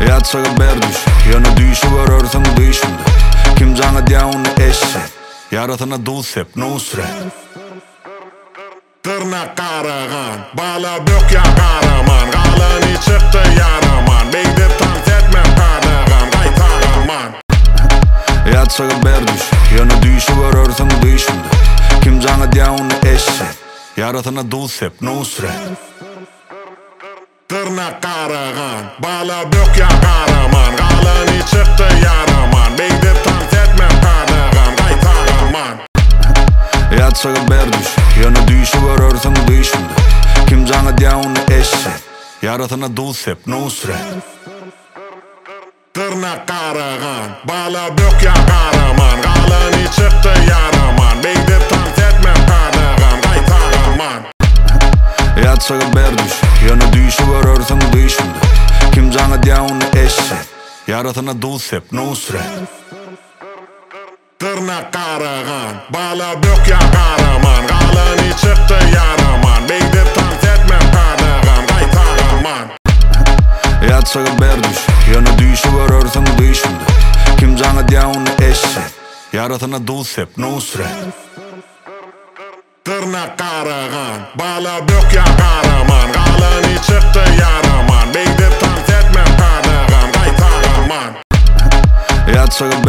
Yatsaga berdiş, yana düşü var örtün dışında. Kim canı diyağını eşek, yaratına dulsep nusret. Tırnak karagan, bala bök ya karaman. Galani çıktı yaraman, beydi tant etmem kadagan, kaytagaman. Yatsaga berdiş, yana düşü var örtün dışında. Kim canı diyağını eşek, yaratına dulsep nusret. Tırnak karagan, bala bök ya karaman. Galani çıktı yaraman, beydi tant etmem kadagan, kaytagaman. Yatsaga berdiş, yana düşü var örtün dışında. Kim canı diyağını eşek, yaratına dulsep nusret. Tırnak karagan, bala bök ya karaman. Galani çıktı yaraman, beydi tant etmem kadagan, kaytagaman. Yatsaga berdiş, yana düşü var örtün dışında. Kim canı diyağını eşek, yaratına dulsep nusret. Tırnak karagan, bala bök ya karaman. Galani çıktı yaraman, beydi tant etmem kadagan, kaytagaman. Yatsaga berdiş, yana düşü var örtün dışında. Kim canı diyağını eşek, yaratına dulsep nusret. Tırnak karagan, bala bök ya karaman. Galani çıktı yaraman, beydi tant etmem kadagan, kaytagaman. Yatsaga